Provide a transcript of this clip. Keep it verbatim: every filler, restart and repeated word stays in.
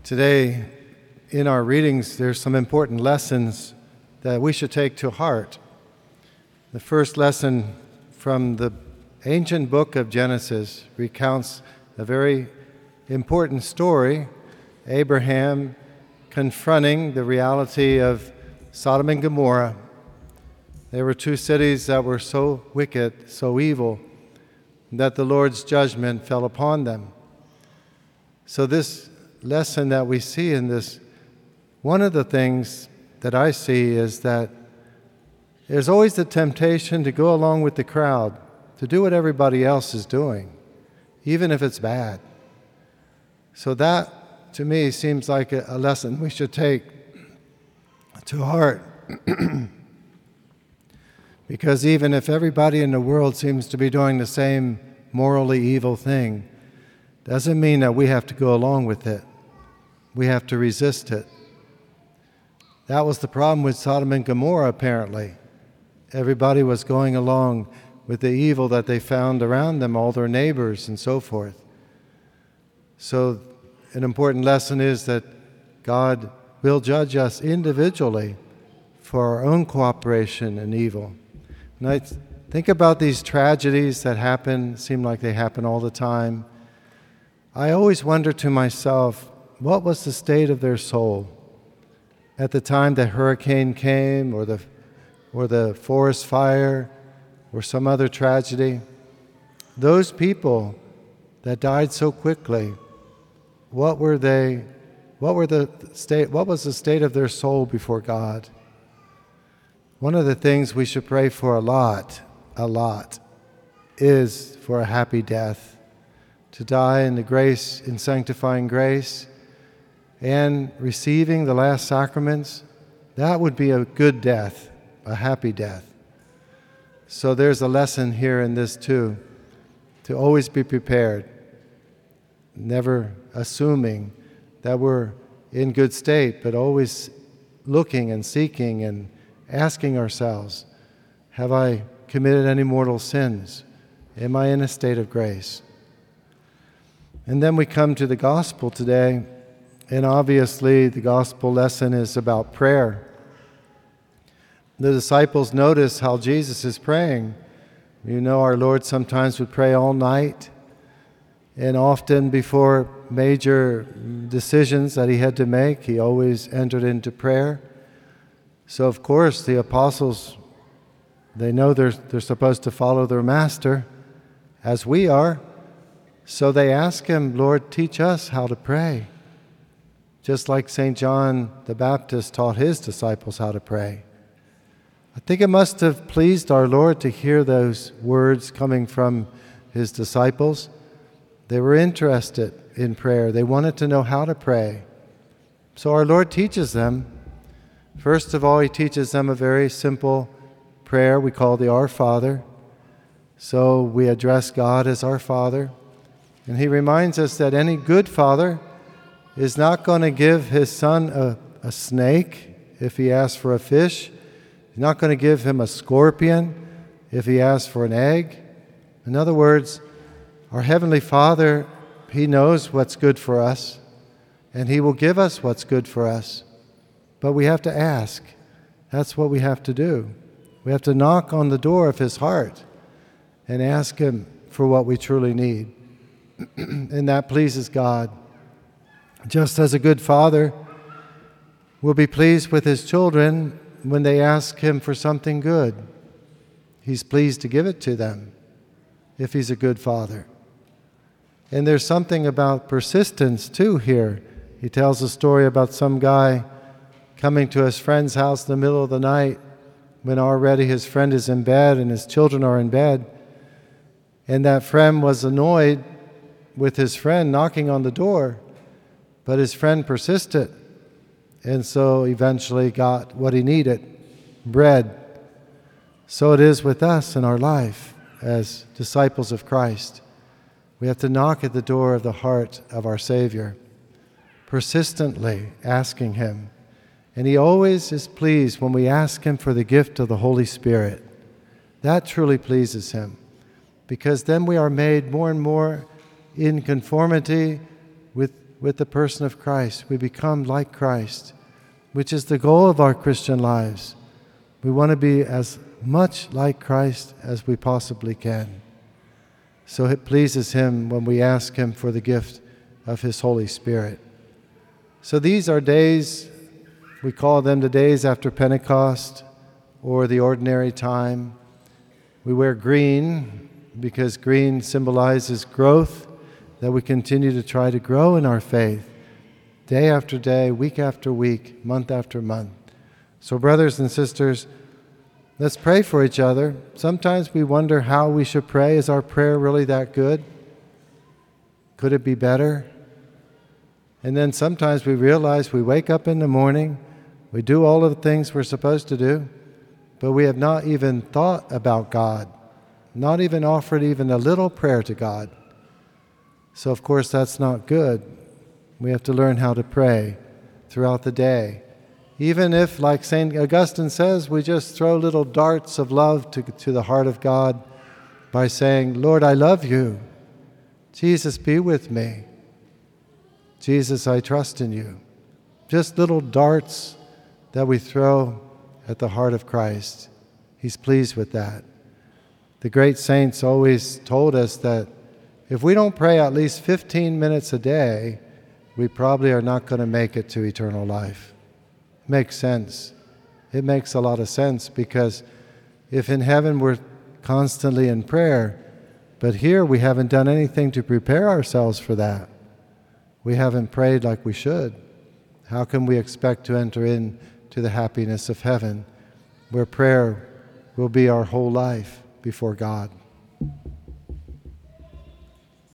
Today, in our readings, there's some important lessons that we should take to heart. The first lesson from the ancient book of Genesis recounts a very important story, Abraham confronting the reality of Sodom and Gomorrah. There were two cities that were so wicked, so evil, that the Lord's judgment fell upon them. So this lesson that we see in this, one of the things that I see is that there's always the temptation to go along with the crowd, to do what everybody else is doing, even if it's bad. So that, to me, seems like a, a lesson we should take to heart. Because even if everybody in the world seems to be doing the same morally evil thing, doesn't mean that we have to go along with it. We have to resist it. That was the problem with Sodom and Gomorrah, apparently. Everybody was going along with the evil that they found around them, all their neighbors and so forth. So an important lesson is that God will judge us individually for our own cooperation in evil. And I think about these tragedies that happen, seem like they happen all the time. I always wonder to myself, what was the state of their soul at the time the hurricane came, or the or the forest fire, or some other tragedy? Those people that died so quickly, what were they? What were the state? What was the state of their soul before God? One of the things we should pray for a lot, a lot, is for a happy death, to die in the grace, in sanctifying grace, and receiving the last sacraments. That would be a good death, a happy death. So there's a lesson here in this too, to always be prepared, never assuming that we're in good state, but always looking and seeking and asking ourselves, have I committed any mortal sins? Am I in a state of grace? And then we come to the gospel today, and obviously the gospel lesson is about prayer. The disciples notice how Jesus is praying. You know, our Lord sometimes would pray all night, and often before major decisions that he had to make, he always entered into prayer. So of course the apostles, they know they're, they're supposed to follow their master, as we are. So they ask him, Lord, teach us how to pray. Just like Saint John the Baptist taught his disciples how to pray. I think it must have pleased our Lord to hear those words coming from his disciples. They were interested in prayer. They wanted to know how to pray. So our Lord teaches them. First of all, he teaches them a very simple prayer we call the Our Father. So we address God as our Father. And he reminds us that any good father is not going to give his son a, a snake if he asks for a fish. He's not going to give him a scorpion if he asks for an egg. In other words, our Heavenly Father, he knows what's good for us, and he will give us what's good for us. But we have to ask. That's what we have to do. We have to knock on the door of his heart and ask him for what we truly need. And that pleases God. Just as a good father will be pleased with his children when they ask him for something good. He's pleased to give it to them if he's a good father. And there's something about persistence too here. He tells a story about some guy coming to his friend's house in the middle of the night when already his friend is in bed and his children are in bed. And that friend was annoyed with his friend knocking on the door, but his friend persisted, and so eventually got what he needed, bread. So it is with us in our life as disciples of Christ. We have to knock at the door of the heart of our Savior, persistently asking him. And he always is pleased when we ask him for the gift of the Holy Spirit. That truly pleases him, because then we are made more and more in conformity with with the person of Christ. We become like Christ, which is the goal of our Christian lives. We want to be as much like Christ as we possibly can. So it pleases Him when we ask Him for the gift of His Holy Spirit. So these are days, we call them the days after Pentecost or the ordinary time. We wear green because green symbolizes growth, that we continue to try to grow in our faith day after day, week after week, month after month. So brothers and sisters, let's pray for each other. Sometimes we wonder how we should pray. Is our prayer really that good? Could it be better? And then sometimes we realize we wake up in the morning, we do all of the things we're supposed to do, but we have not even thought about God, not even offered even a little prayer to God. So of course that's not good. We have to learn how to pray throughout the day. Even if, like Saint Augustine says, we just throw little darts of love to, to the heart of God by saying, Lord, I love you. Jesus, be with me. Jesus, I trust in you. Just little darts that we throw at the heart of Christ. He's pleased with that. The great saints always told us that if we don't pray at least fifteen minutes a day, we probably are not going to make it to eternal life. Makes sense. It makes a lot of sense, because if in heaven we're constantly in prayer, but here we haven't done anything to prepare ourselves for that. We haven't prayed like we should. How can we expect to enter into the happiness of heaven, where prayer will be our whole life before God?